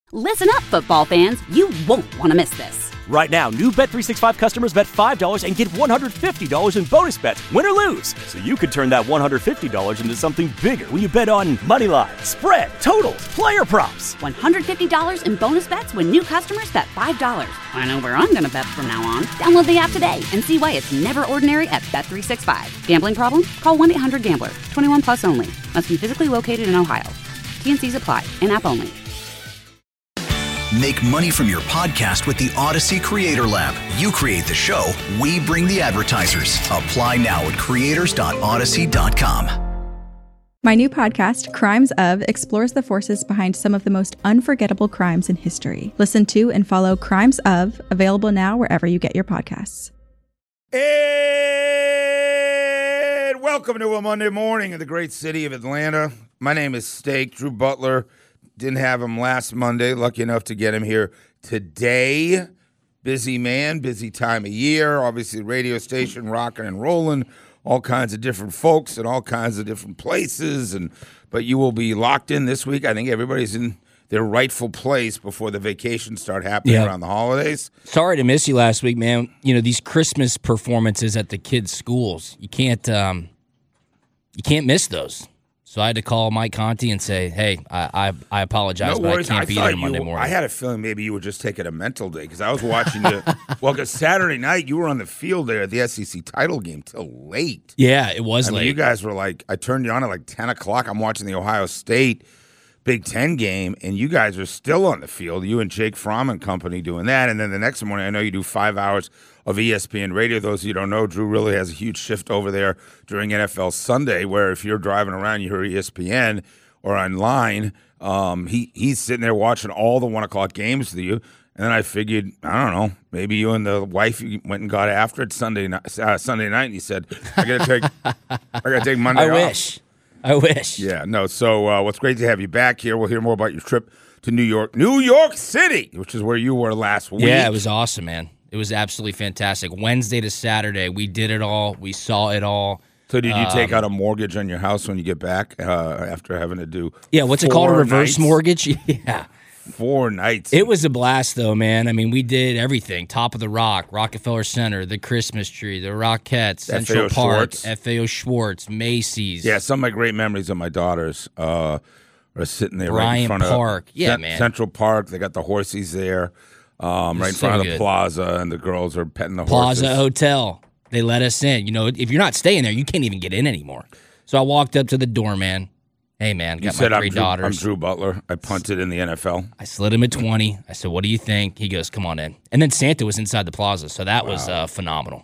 Listen up, football fans. You won't want to miss this. Right now, new Bet365 customers bet $5 and get $150 in bonus bets, win or lose. So you could turn that $150 into something bigger when you bet on money line, spread, totals, player props. $150 in bonus bets when new customers bet $5. I know where I'm going to bet from now on. Download the app today and see why it's never ordinary at Bet365. Gambling problem? Call 1-800-GAMBLER. 21 plus only. Must be physically located in Ohio. T&Cs apply. In-app only. Make money from your podcast with the Odyssey Creator Lab. You create the show, we bring the advertisers. Apply now at creators.odyssey.com. My new podcast, Crimes Of, explores the forces behind some of the most unforgettable crimes in history. Listen to and follow Crimes Of, available now wherever you get your podcasts. And welcome to a Monday morning in the great city of Atlanta. My name is Steak, Drew Butler. Didn't have him last Monday. Lucky enough to get him here today. Busy man, busy time of year. Obviously, radio station rocking and rolling. All kinds of different folks in all kinds of different places. But you will be locked in this week. I think everybody's in their rightful place before the vacations start happening around the holidays. Sorry to miss you last week, man. You know, these Christmas performances at the kids' schools, you can't miss those. So I had to call Mike Conti and say, hey, I apologize, but I can't be there Monday morning. I had a feeling maybe you were just taking a mental day because I was watching you. Well, because Saturday night you were on the field there at the SEC title game till late. Yeah, it was late. You guys were like, I turned you on at like 10 o'clock. I'm watching the Ohio State Big Ten game, and you guys are still on the field, you and Jake Fromm and company doing that. And then the next morning, I know you do 5 hours of ESPN radio. Those of you who don't know, Drew really has a huge shift over there during NFL Sunday, where if you're driving around, you hear ESPN or online, he's sitting there watching all the 1 o'clock games with you. And then I figured, I don't know, maybe you and the wife went and got after it Sunday night, and you said, I gotta take Monday off. I wish. Yeah, no. So what's great to have you back here. We'll hear more about your trip to New York City, which is where you were last week. Yeah, it was awesome, man. It was absolutely fantastic. Wednesday to Saturday, we did it all. We saw it all. So did you take out a mortgage on your house when you get back after having to do what's it called, a reverse mortgage? Yeah. 4 nights. It was a blast, though, man. I mean, we did everything. Top of the Rock, Rockefeller Center, the Christmas tree, the Rockettes, Central Park, FAO Schwartz, Macy's. Yeah, some of my great memories of my daughters are sitting there right in front Park. of Central Park. They got the horsies there right in front of the plaza, and the girls are petting the horses. Plaza Hotel. They let us in. You know, if you're not staying there, you can't even get in anymore. So I walked up to the doorman. Hey, man, got my 3 daughters. I'm Drew Butler. I punted in the NFL. I slid him at 20. I said, what do you think? He goes, come on in. And then Santa was inside the plaza, so that was phenomenal.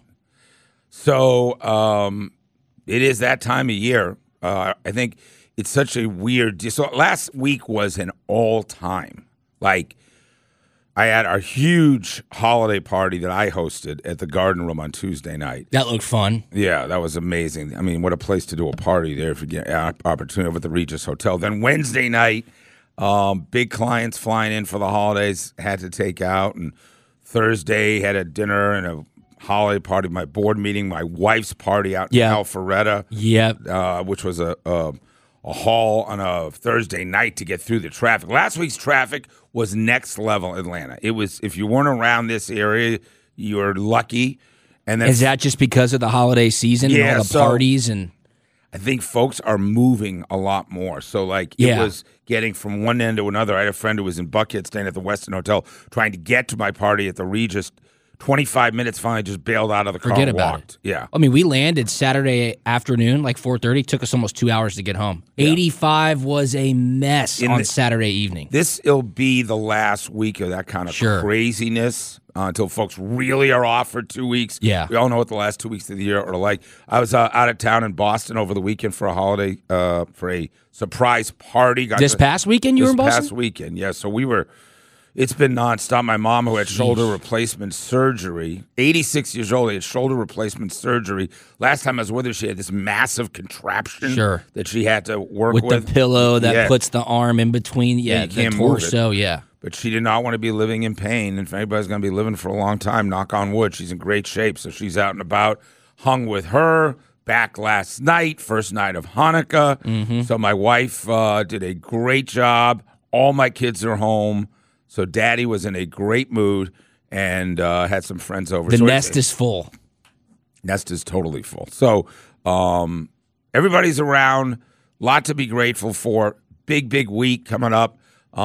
So it is that time of year. I think it's such a weird – so last week was an all-time. Like, I had a huge holiday party that I hosted at the Garden Room on Tuesday night. That looked fun. Yeah, that was amazing. I mean, what a place to do a party there if you get an opportunity over at the Regis Hotel. Then Wednesday night, big clients flying in for the holidays, had to take out. And Thursday, had a dinner and a holiday party, my board meeting, my wife's party out in Alpharetta. Which was a haul on a Thursday night to get through the traffic. Last week's traffic was next level Atlanta. It was, if you weren't around this area, you were lucky. And then, is that just because of the holiday season and all the parties? And I think folks are moving a lot more. So, like, it was getting from one end to another. I had a friend who was in Buckhead staying at the Westin Hotel trying to get to my party at the Regis. 25 minutes, finally just bailed out of the car. Forget and about walked. it. Yeah. I mean, we landed Saturday afternoon, like 4:30. Took us almost 2 hours to get home. Yeah. 85 was a mess on Saturday evening. This'll be the last week of that kind of craziness until folks really are off for 2 weeks. Yeah. We all know what the last 2 weeks of the year are like. I was out of town in Boston over the weekend for a holiday, for a surprise party. Past weekend you were in Boston? This past weekend, yeah. So we were... It's been nonstop. My mom, who had shoulder replacement surgery, 86 years old, had shoulder replacement surgery. Last time I was with her, she had this massive contraption that she had to work with. With the pillow that puts the arm in between the torso, But she did not want to be living in pain. And if anybody's going to be living for a long time, knock on wood, she's in great shape. So she's out and about, hung with her. Back last night, first night of Hanukkah. Mm-hmm. So my wife did a great job. All my kids are home. So Daddy was in a great mood and had some friends over. The so nest is full. Nest is totally full. So everybody's around. Lot to be grateful for. Big week coming up.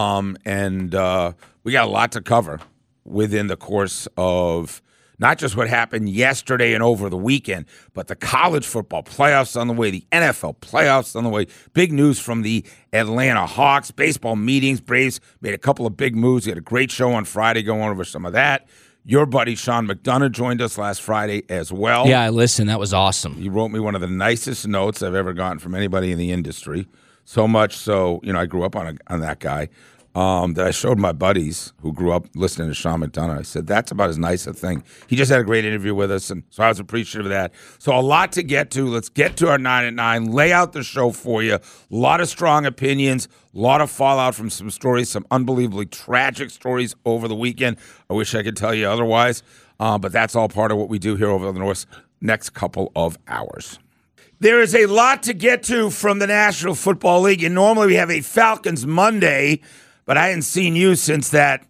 And we got a lot to cover within the course of not just what happened yesterday and over the weekend, but the college football playoffs on the way, the NFL playoffs on the way. Big news from the Atlanta Hawks, baseball meetings. Braves made a couple of big moves. We had a great show on Friday going over some of that. Your buddy Sean McDonough joined us last Friday as well. Yeah, I listened. That was awesome. He wrote me one of the nicest notes I've ever gotten from anybody in the industry. So much so, I grew up on that guy. That I showed my buddies who grew up listening to Sean McDonough. I said, that's about as nice a thing. He just had a great interview with us, and so I was appreciative of that. So a lot to get to. Let's get to our 9 at 9, lay out the show for you. A lot of strong opinions, a lot of fallout from some stories, some unbelievably tragic stories over the weekend. I wish I could tell you otherwise, but that's all part of what we do here over the next couple of hours. There is a lot to get to from the National Football League, and normally we have a Falcons Monday, but I hadn't seen you since that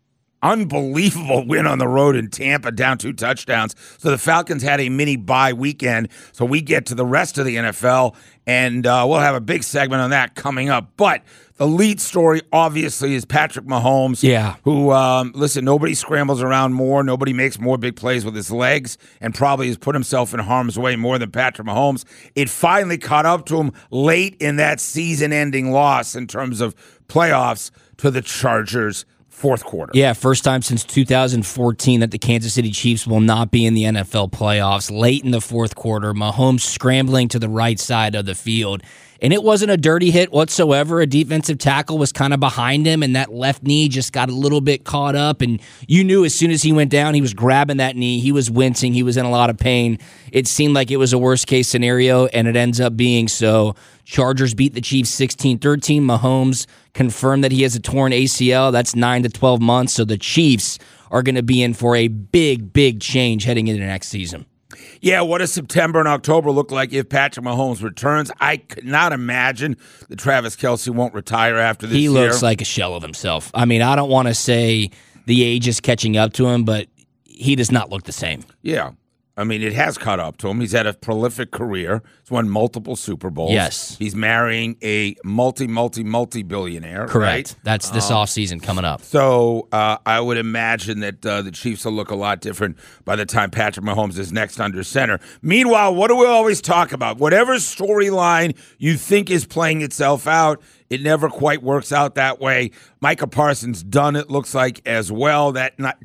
unbelievable win on the road in Tampa, down 2 touchdowns. So the Falcons had a mini bye weekend. So we get to the rest of the NFL, and we'll have a big segment on that coming up. But the lead story, obviously, is Patrick Mahomes. Yeah. Who, listen, nobody scrambles around more. Nobody makes more big plays with his legs and probably has put himself in harm's way more than Patrick Mahomes. It finally caught up to him late in that season-ending loss in terms of playoffs to the Chargers fourth quarter. Yeah, first time since 2014 that the Kansas City Chiefs will not be in the NFL playoffs. Late in the fourth quarter, Mahomes scrambling to the right side of the field. And it wasn't a dirty hit whatsoever. A defensive tackle was kind of behind him, and that left knee just got a little bit caught up. And you knew as soon as he went down, he was grabbing that knee. He was wincing. He was in a lot of pain. It seemed like it was a worst-case scenario, and it ends up being so. Chargers beat the Chiefs 16-13. Mahomes confirmed that he has a torn ACL. That's 9 to 12 months. So the Chiefs are going to be in for a big change heading into next season. Yeah, what does September and October look like if Patrick Mahomes returns? I could not imagine that Travis Kelce won't retire after this year. He looks like a shell of himself. I mean, I don't want to say the age is catching up to him, but he does not look the same. Yeah. I mean, it has caught up to him. He's had a prolific career. He's won multiple Super Bowls. Yes. He's marrying a multi-billionaire. Correct. Right? That's this offseason coming up. So I would imagine that the Chiefs will look a lot different by the time Patrick Mahomes is next under center. Meanwhile, what do we always talk about? Whatever storyline you think is playing itself out, it never quite works out that way. Micah Parsons done it, looks like, as well.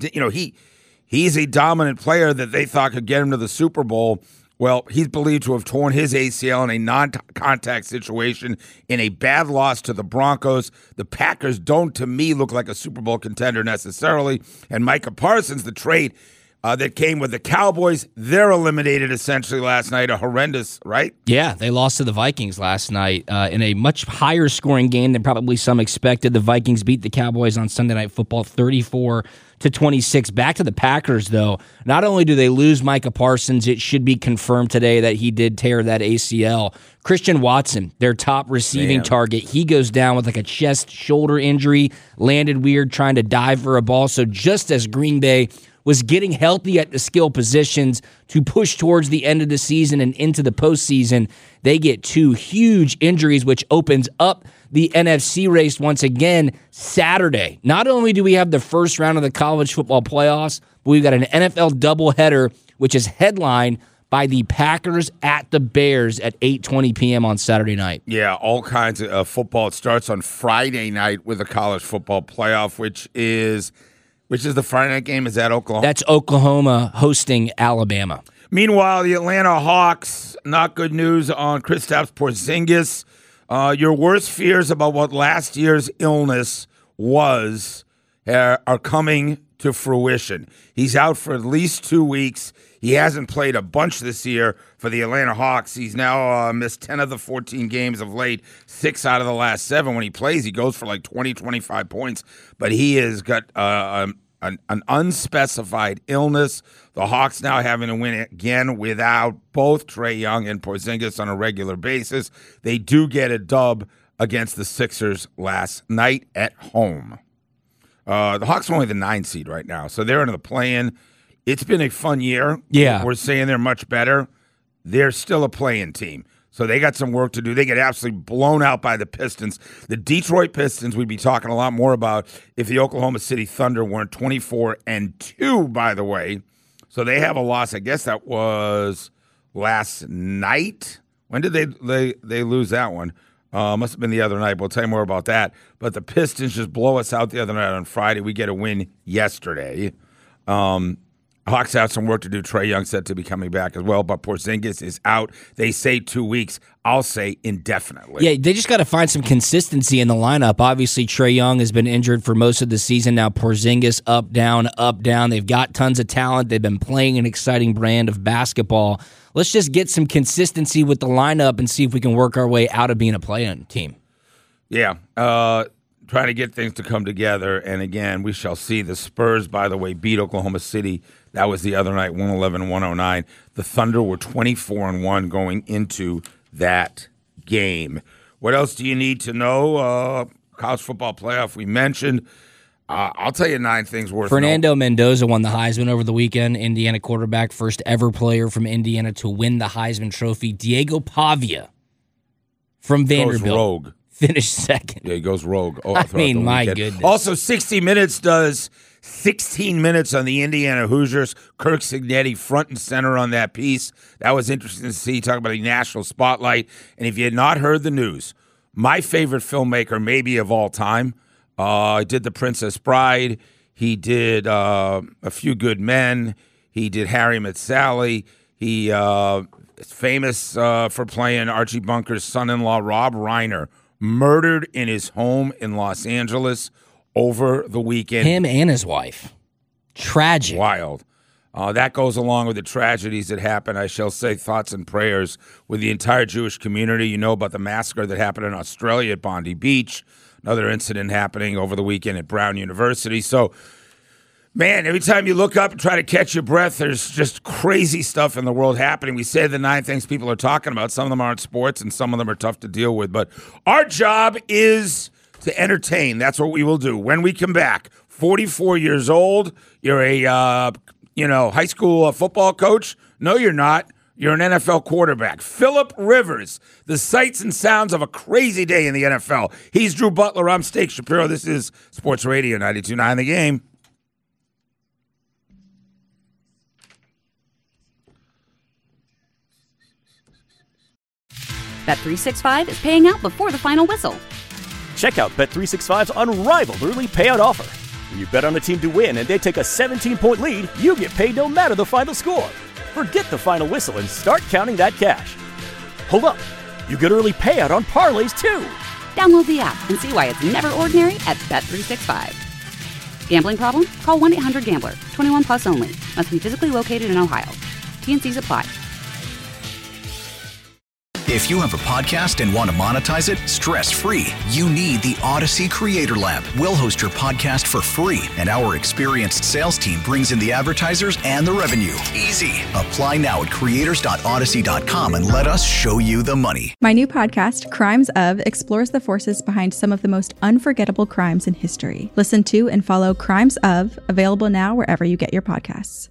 He's a dominant player that they thought could get him to the Super Bowl. Well, he's believed to have torn his ACL in a non-contact situation in a bad loss to the Broncos. The Packers don't, to me, look like a Super Bowl contender necessarily. And Micah Parsons, the trade that came with the Cowboys, they're eliminated essentially last night. A horrendous, right? Yeah, they lost to the Vikings last night in a much higher scoring game than probably some expected. The Vikings beat the Cowboys on Sunday Night Football 34-26. Back to the Packers, though. Not only do they lose Micah Parsons, it should be confirmed today that he did tear that ACL. Christian Watson, their top receiving target, he goes down with like a chest-shoulder injury, landed weird trying to dive for a ball. So just as Green Bay was getting healthy at the skill positions to push towards the end of the season and into the postseason, they get 2 huge injuries, which opens up the NFC race once again Saturday. Not only do we have the first round of the college football playoffs, but we've got an NFL doubleheader, which is headlined by the Packers at the Bears at 8:20 p.m. on Saturday night. Yeah, all kinds of football. It starts on Friday night with the college football playoff, which is the Friday night game. Is that Oklahoma? That's Oklahoma hosting Alabama. Meanwhile, the Atlanta Hawks, not good news on Kristaps Porzingis. Your worst fears about what last year's illness was are coming to fruition. He's out for at least 2 weeks. He hasn't played a bunch this year for the Atlanta Hawks. He's now missed 10 of the 14 games of late, 6 out of the last 7. When he plays, he goes for like 20, 25 points. But he has got an unspecified illness. The Hawks now having to win again without both Trae Young and Porzingis on a regular basis. They do get a dub against the Sixers last night at home. The Hawks are only the 9 seed right now, so they're into the play-in. It's been a fun year. Yeah. We're saying they're much better. They're still a play-in team. So they got some work to do. They get absolutely blown out by the Pistons. The Detroit Pistons we'd be talking a lot more about if the Oklahoma City Thunder weren't 24-2, by the way. So they have a loss. I guess that was last night. When did they lose that one? Must have been the other night. We'll tell you more about that. But the Pistons just blow us out the other night on Friday. We get a win yesterday. Hawks have some work to do. Trae Young said to be coming back as well, but Porzingis is out. They say 2 weeks. I'll say indefinitely. Yeah, they just got to find some consistency in the lineup. Obviously, Trae Young has been injured for most of the season. Now Porzingis up, down, up, down. They've got tons of talent. They've been playing an exciting brand of basketball. Let's just get some consistency with the lineup and see if we can work our way out of being a play-in team. Yeah, trying to get things to come together. And again, we shall see. The Spurs, by the way, beat Oklahoma City. That was the other night, 111-109. The Thunder were 24-1 going into that game. What else do you need to know? College football playoff we mentioned. I'll tell you 9 things worth Fernando Mendoza won the Heisman over the weekend. Indiana quarterback, first ever player from Indiana to win the Heisman Trophy. Diego Pavia from Vanderbilt. Goes rogue. Finished second. Yeah, he goes rogue. I mean, my goodness. Also, 60 Minutes does 16 minutes on the Indiana Hoosiers. Kirk Signetti front and center on that piece. That was interesting to see. Talk about a national spotlight. And if you had not heard the news, my favorite filmmaker maybe of all time, did The Princess Bride. He did A Few Good Men. He did Harry Met Sally. He is famous for playing Archie Bunker's son-in-law, Rob Reiner, murdered in his home in Los Angeles over the weekend. Him and his wife. Tragic. Wild. That goes along with the tragedies that happened. I shall say thoughts and prayers with the entire Jewish community. You know about the massacre that happened in Australia at Bondi Beach. Another incident happening over the weekend at Brown University. So, man, every time you look up and try to catch your breath, there's just crazy stuff in the world happening. We say the 9 things people are talking about. Some of them aren't sports, and some of them are tough to deal with. But our job is to entertain. That's what we will do. When we come back, 44 years old, you're a high school football coach. No, you're not. You're an NFL quarterback. Phillip Rivers, the sights and sounds of a crazy day in the NFL. He's Drew Butler. I'm Steak Shapiro. This is Sports Radio 92.9 The Game. Bet365 is paying out before the final whistle. Check out Bet365's unrivaled early payout offer. When you bet on a team to win and they take a 17-point lead, you get paid no matter the final score. Forget the final whistle and start counting that cash. Hold up. You get early payout on parlays, too. Download the app and see why it's never ordinary at Bet365. Gambling problem? Call 1-800-GAMBLER. 21 plus only. Must be physically located in Ohio. T&Cs apply. If you have a podcast and want to monetize it stress-free, you need the Odyssey Creator Lab. We'll host your podcast for free, and our experienced sales team brings in the advertisers and the revenue. Easy. Apply now at creators.odyssey.com and let us show you the money. My new podcast, Crimes Of, explores the forces behind some of the most unforgettable crimes in history. Listen to and follow Crimes Of, available now wherever you get your podcasts.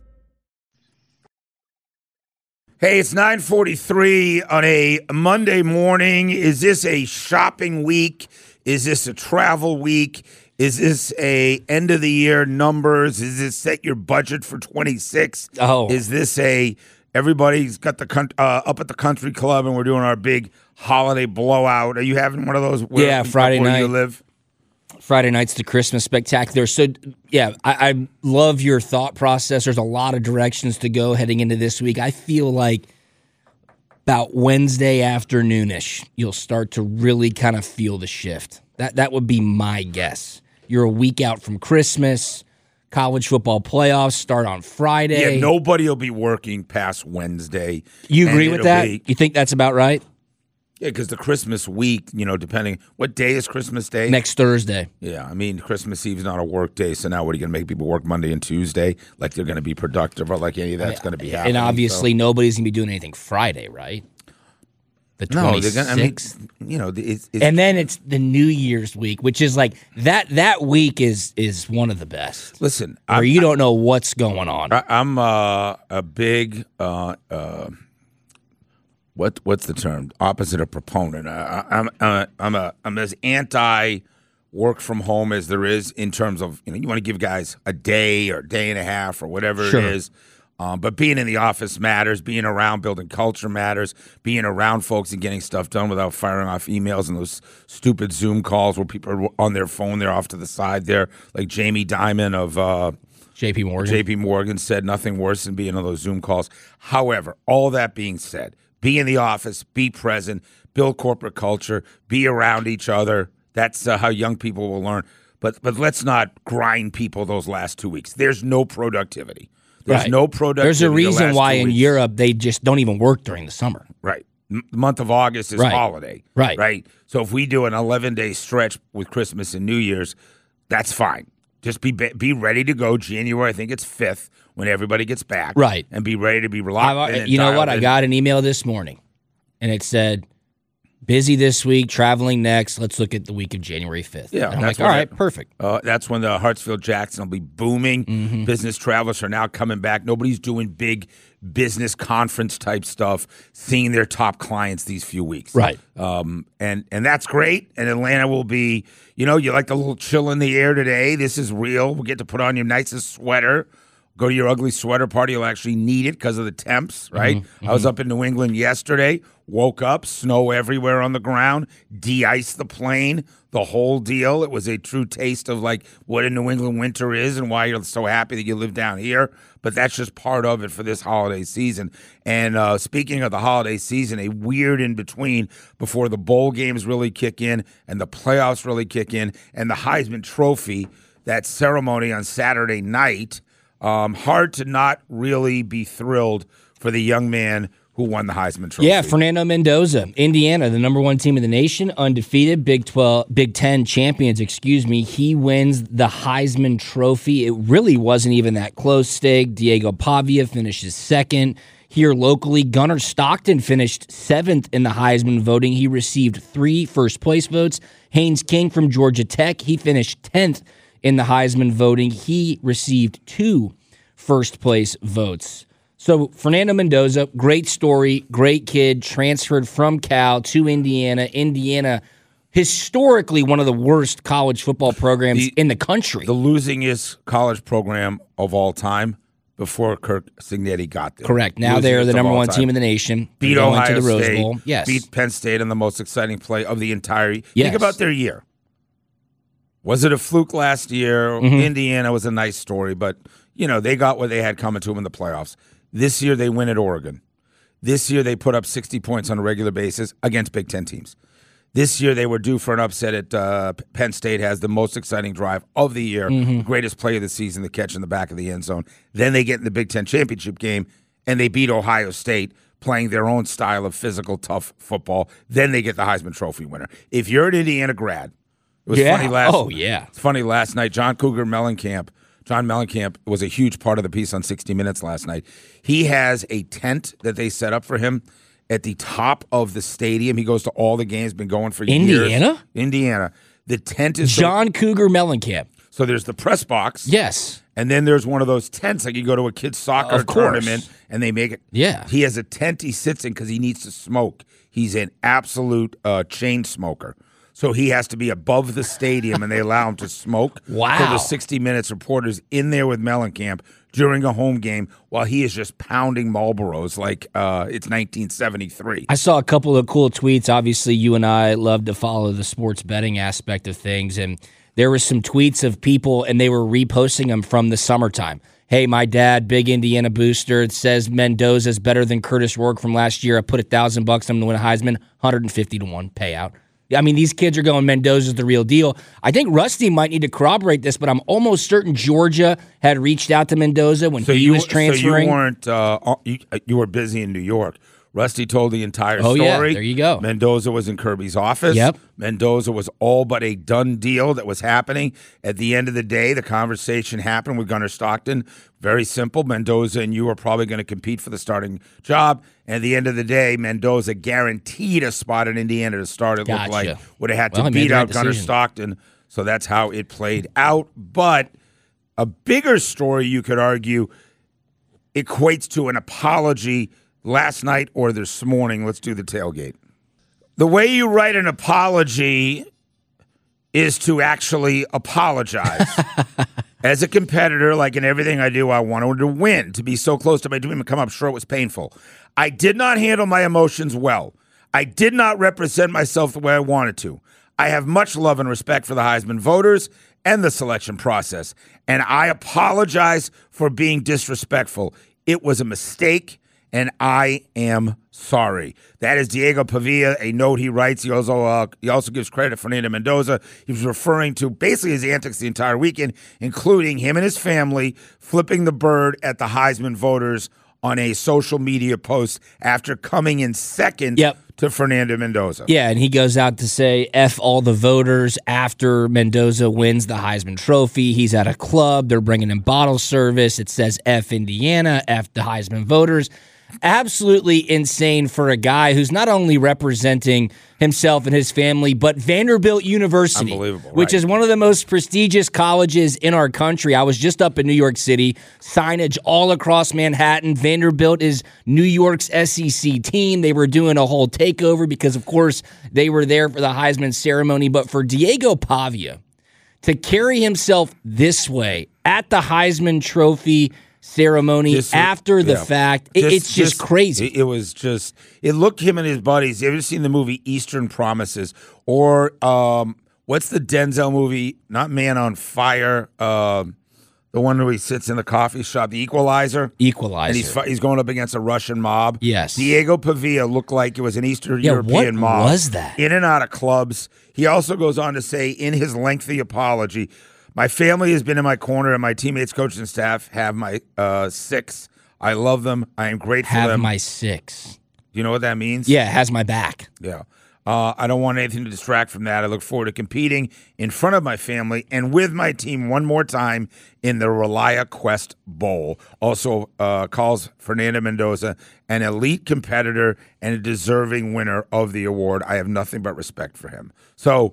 Hey, it's 9:43 on a Monday morning. Is this a shopping week? Is this a travel week? Is this a end of the year numbers? Is this set your budget for 26? Oh. Is this everybody's got the up at the country club and we're doing our big holiday blowout? Are you having one of those? Friday where night. You live? Friday night's the Christmas spectacular. So, yeah, I love your thought process. There's a lot of directions to go heading into this week. I feel like about Wednesday afternoonish, you'll start to really kind of feel the shift. That would be my guess. You're a week out from Christmas. College football playoffs start on Friday. Yeah, nobody will be working past Wednesday. You agree with that? You think that's about right? Yeah, because the Christmas week, depending, what day is Christmas Day? Next Thursday. Yeah, I mean, Christmas Eve's not a work day, so now what are you going to make people work Monday and Tuesday? Like they're going to be productive or like any of that's going to be happening. And obviously nobody's going to be doing anything Friday, right? The 26th. No, they're gonna, I mean, you know, it's and then it's the New Year's week, which is like that week is one of the best. Listen, where you don't know what's going on. I'm a big what's the term? Opposite of proponent. I'm as anti work from home as there is in terms of, you know, you want to give guys a day or a day and a half or whatever it is. But being in the office matters. Being around, building culture matters. Being around folks and getting stuff done without firing off emails and those stupid Zoom calls where people are on their phone, they're off to the side there. Like Jamie Dimon of JP Morgan said, nothing worse than being on those Zoom calls. However, all that being said, be in the office, be present, build corporate culture, be around each other. That's how young people will learn. But let's not grind people those last 2 weeks. There's no productivity. There's no productivity. There's a reason why in Europe they just don't even work during the summer. Right. The month of August is holiday. Right. So if we do an 11-day stretch with Christmas and New Year's, that's fine. Just be ready to go January. I think it's 5th when everybody gets back. Right. And be ready to be relaxed. You know what? I got an email this morning, and it said, busy this week, traveling next. Let's look at the week of January 5th. Yeah, and I'm like, all right, perfect. That's when the Hartsfield-Jackson will be booming. Mm-hmm. Business travelers are now coming back. Nobody's doing big business conference type stuff, seeing their top clients these few weeks. Right. And that's great. And Atlanta will be, you know, you like the little chill in the air today. This is real. We'll get to put on your nicest sweater. Go to your ugly sweater party. You'll actually need it because of the temps, right? I was up in New England yesterday, woke up, snow everywhere on the ground, de-iced the plane, the whole deal. It was a true taste of like what a New England winter is and why you're so happy that you live down here. But that's just part of it for this holiday season. And speaking of the holiday season, a weird in-between before the bowl games really kick in and the playoffs really kick in and the Heisman Trophy, that ceremony on Saturday night. Hard to not really be thrilled for the young man who won the Heisman Trophy. Yeah, Fernando Mendoza, Indiana, the number one team in the nation, undefeated, Big Ten champions, He wins the Heisman Trophy. It really wasn't even that close, Stig. Diego Pavia finishes second. Here locally, Gunnar Stockton finished 7th in the Heisman voting. He received 3 first-place votes. Haynes King from Georgia Tech, he finished 10th in the Heisman voting. He received 2 first-place votes. So Fernando Mendoza, great story, great kid, transferred from Cal to Indiana. Indiana, historically one of the worst college football programs in the country. The losingest college program of all time before Kirk Cignetti got there. Correct. Now they're the number one team in the nation. Beat Ohio to the Rose State. Bowl. Yes. Beat Penn State in the most exciting play of the entire year. Yes. Think about their year. Was it a fluke last year? Indiana was a nice story, but, you know, they got what they had coming to them in the playoffs. This year they win at Oregon. This year they put up 60 points on a regular basis against Big Ten teams. This year they were due for an upset at Penn State, has the most exciting drive of the year, the greatest play of the season, the catch in the back of the end zone. Then they get in the Big Ten championship game, and they beat Ohio State, playing their own style of physical, tough football. Then they get the Heisman Trophy winner. If you're an Indiana grad, it was funny It's funny last night. John Mellencamp was a huge part of the piece on 60 Minutes last night. He has a tent that they set up for him at the top of the stadium. He goes to all the games, been going for years. Indiana. The tent is John Cougar Mellencamp. So there's the press box. Yes. And then there's one of those tents, like you go to a kid's soccer tournament and they make it. Yeah. He has a tent he sits in because he needs to smoke. He's an absolute chain smoker. So he has to be above the stadium, and they allow him to smoke. Wow. So the 60 Minutes reporter's in there with Mellencamp during a home game while he is just pounding Marlboros like it's 1973. I saw a couple of cool tweets. Obviously, you and I love to follow the sports betting aspect of things, and there were some tweets of people, and they were reposting them from the summertime. Hey, my dad, big Indiana booster. It says Mendoza's better than Curtis Rourke from last year. I put $1,000 on him to win a Heisman, 150-1 payout. I mean, these kids are going, Mendoza's the real deal. I think Rusty might need to corroborate this, but I'm almost certain Georgia had reached out to Mendoza when he was transferring. So you weren't, you were busy in New York. Rusty told the entire story. Yeah, there you go. Mendoza was in Kirby's office. Yep. Mendoza was all but a done deal that was happening. At the end of the day, the conversation happened with Gunnar Stockton. Very simple. Mendoza and you are probably going to compete for the starting job. And at the end of the day, Mendoza guaranteed a spot in Indiana to start. It looked like would have had to beat out Gunnar Stockton. So that's how it played out. But a bigger story, you could argue, equates to an apology last night or this morning. Let's do the tailgate. The way you write an apology is to actually apologize. As a competitor, like in everything I do, I wanted to win. To be so close to my dream and come up short was painful. I did not handle my emotions well. I did not represent myself the way I wanted to. I have much love and respect for the Heisman voters and the selection process, and I apologize for being disrespectful. It was a mistake, and I am sorry. That is Diego Pavia, a note he writes. He also gives credit to Fernando Mendoza. He was referring to basically his antics the entire weekend, including him and his family flipping the bird at the Heisman voters on a social media post after coming in second to Fernando Mendoza. Yeah, and he goes out to say F all the voters after Mendoza wins the Heisman Trophy. He's at a club. They're bringing him bottle service. It says F Indiana, F the Heisman voters. Absolutely insane for a guy who's not only representing himself and his family, but Vanderbilt University, which is one of the most prestigious colleges in our country. I was just up in New York City, signage all across Manhattan. Vanderbilt is New York's SEC team. They were doing a whole takeover because, of course, they were there for the Heisman ceremony. But for Diego Pavia to carry himself this way at the Heisman Trophy ceremony after the fact, it's just crazy. It was just, it looked him and his buddies. You ever seen the movie Eastern Promises? Or what's the Denzel movie? Not Man on Fire. The one where he sits in the coffee shop, The Equalizer. And he's going up against a Russian mob. Yes. Diego Pavia looked like it was an Eastern European mob. What was that? In and out of clubs. He also goes on to say in his lengthy apology, my family has been in my corner, and my teammates, coaches, and staff have my six. I love them. I am grateful for them. Have my six. Do you know what that means? Yeah, has my back. Yeah. I don't want anything to distract from that. I look forward to competing in front of my family and with my team one more time in the Relia Quest Bowl. Also calls Fernando Mendoza an elite competitor and a deserving winner of the award. I have nothing but respect for him. So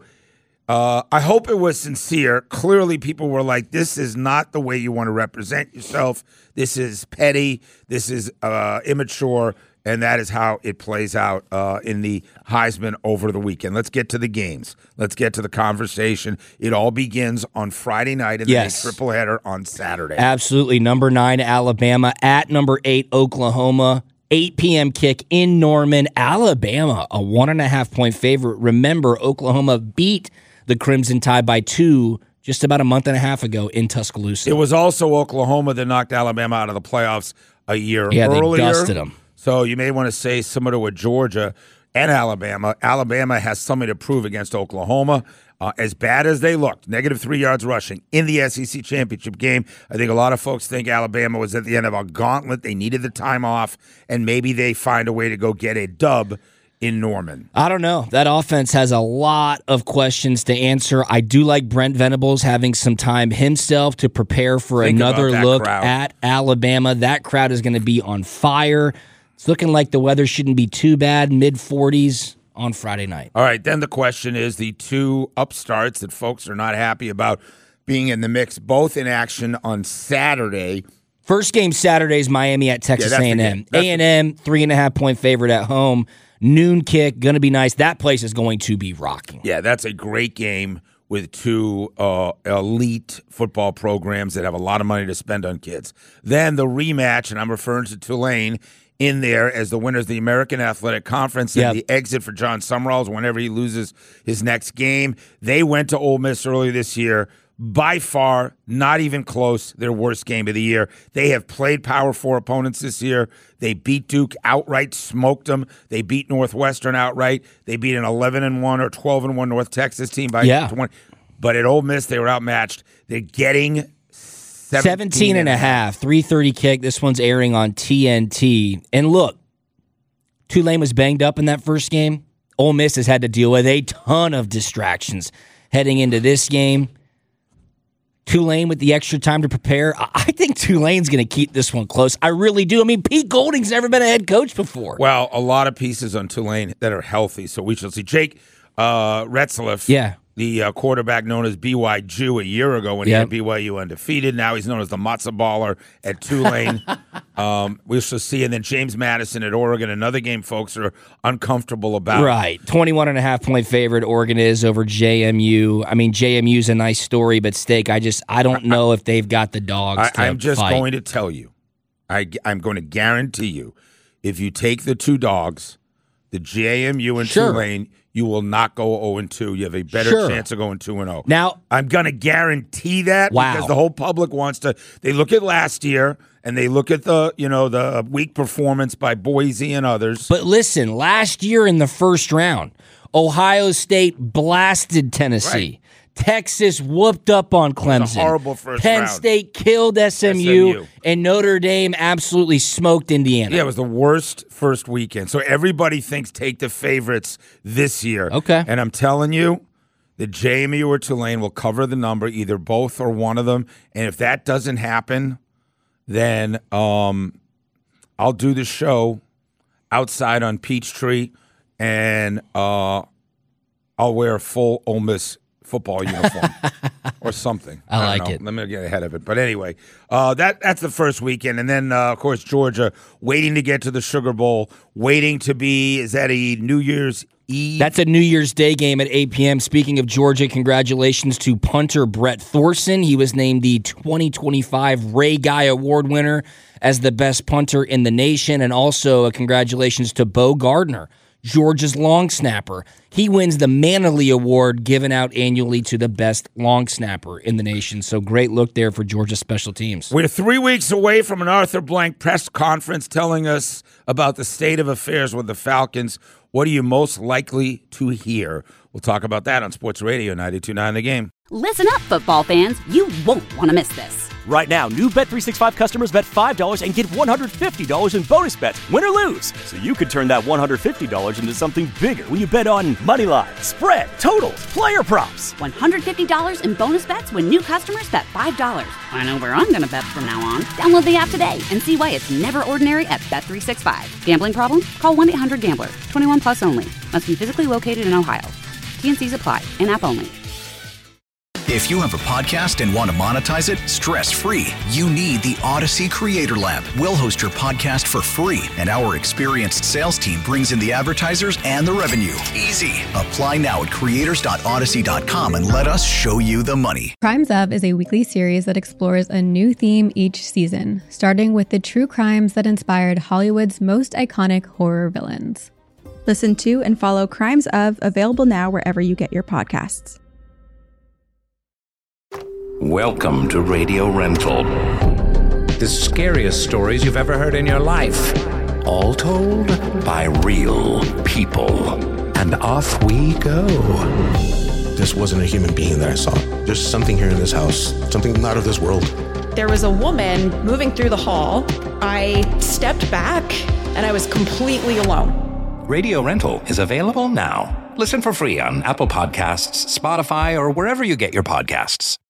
I hope it was sincere. Clearly, people were like, this is not the way you want to represent yourself. This is petty. This is immature. And that is how it plays out in the Heisman over the weekend. Let's get to the games. Let's get to the conversation. It all begins on Friday night and then a tripleheader on Saturday. Absolutely. Number 9, Alabama at number 8, Oklahoma. 8 p.m. kick in Norman. Alabama, a 1.5-point favorite. Remember, Oklahoma beat the Crimson Tide by 2 just about a month and a half ago in Tuscaloosa. It was also Oklahoma that knocked Alabama out of the playoffs a year earlier. Yeah, they dusted them. So you may want to say similar to what Georgia and Alabama. Alabama has something to prove against Oklahoma. As bad as they looked, -3 yards rushing in the SEC championship game. I think a lot of folks think Alabama was at the end of a gauntlet. They needed the time off, and maybe they find a way to go get a dub in Norman. I don't know. That offense has a lot of questions to answer. I do like Brent Venables having some time himself to prepare for another look at Alabama. That crowd is going to be on fire. It's looking like the weather shouldn't be too bad, mid-40s on Friday night. All right, then the question is the two upstarts that folks are not happy about being in the mix, both in action on Saturday. First game Saturday is Miami at Texas A&M. A&M, 3.5-point favorite at home. Noon kick, going to be nice. That place is going to be rocking. Yeah, that's a great game with two elite football programs that have a lot of money to spend on kids. Then the rematch, and I'm referring to Tulane, in there as the winners of the American Athletic Conference and the exit for John Summerall whenever he loses his next game. They went to Ole Miss earlier this year. By far, not even close, their worst game of the year. They have played Power 4 opponents this year. They beat Duke outright, smoked them. They beat Northwestern outright. They beat an 11-1 or 12-1 North Texas team by 20. But at Ole Miss, they were outmatched. They're getting 17.5, 3:30 kick. This one's airing on TNT. And look, Tulane was banged up in that first game. Ole Miss has had to deal with a ton of distractions heading into this game. Tulane with the extra time to prepare. I think Tulane's going to keep this one close. I really do. I mean, Pete Golding's never been a head coach before. Well, a lot of pieces on Tulane that are healthy, so we shall see. Jake Retzlaff, the quarterback known as BY Jew a year ago when he had BYU undefeated. Now he's known as the Matzo Baller at Tulane. We shall see. And then James Madison at Oregon, another game folks are uncomfortable about. Right. 21.5-point favorite Oregon is over JMU. I mean, JMU's a nice story, but Steak, I don't know if they've got the dogs to I'm just fight. going to tell you, I'm going to guarantee you, if you take the two dogs, the JMU and Tulane, you will not go 0-2. You have a better chance of going 2-0. Now, I'm going to guarantee that because the whole public wants to. They look at last year and they look at the weak performance by Boise and others. But listen, last year in the first round, Ohio State blasted Tennessee. Right. Texas whooped up on Clemson. It was a horrible first Penn round. State killed SMU, and Notre Dame absolutely smoked Indiana. Yeah, it was the worst first weekend. So everybody thinks take the favorites this year. Okay. And I'm telling you, the JMU or Tulane will cover the number, either both or one of them. And if that doesn't happen, then I'll do the show outside on Peachtree, and I'll wear a full Ole Miss football uniform or something. I don't like know. it. Let me get ahead of it. But anyway, that's the first weekend. And then, of course, Georgia waiting to get to the Sugar Bowl, waiting to be, is that a New Year's Eve? That's a New Year's Day game at 8 p.m. Speaking of Georgia, congratulations to punter Brett Thorson. He was named the 2025 Ray Guy Award winner as the best punter in the nation. And also congratulations to Bo Gardner, Georgia's long snapper. He wins the Manley Award given out annually to the best long snapper in the nation. So great look there for Georgia special teams. We're 3 weeks away from an Arthur Blank press conference telling us about the state of affairs with the Falcons. What are you most likely to hear? We'll talk about that on Sports Radio 92.9 The Game. Listen up, football fans. You won't want to miss this. Right now, new Bet365 customers bet $5 and get $150 in bonus bets, win or lose. So you could turn that $150 into something bigger when you bet on money line, spread, totals, player props. $150 in bonus bets when new customers bet $5. I know where I'm going to bet from now on. Download the app today and see why it's never ordinary at Bet365. Gambling problem? Call 1-800-GAMBLER. 21 plus only. Must be physically located in Ohio. T&Cs apply. In-app only. If you have a podcast and want to monetize it stress-free, you need the Odyssey Creator Lab. We'll host your podcast for free, and our experienced sales team brings in the advertisers and the revenue. Easy. Apply now at creators.odyssey.com and let us show you the money. Crimes Of is a weekly series that explores a new theme each season, starting with the true crimes that inspired Hollywood's most iconic horror villains. Listen to and follow Crimes Of, available now wherever you get your podcasts. Welcome to Radio Rental. The scariest stories you've ever heard in your life. All told by real people. And off we go. This wasn't a human being that I saw. There's something here in this house, something not of this world. There was a woman moving through the hall. I stepped back and I was completely alone. Radio Rental is available now. Listen for free on Apple Podcasts, Spotify, or wherever you get your podcasts.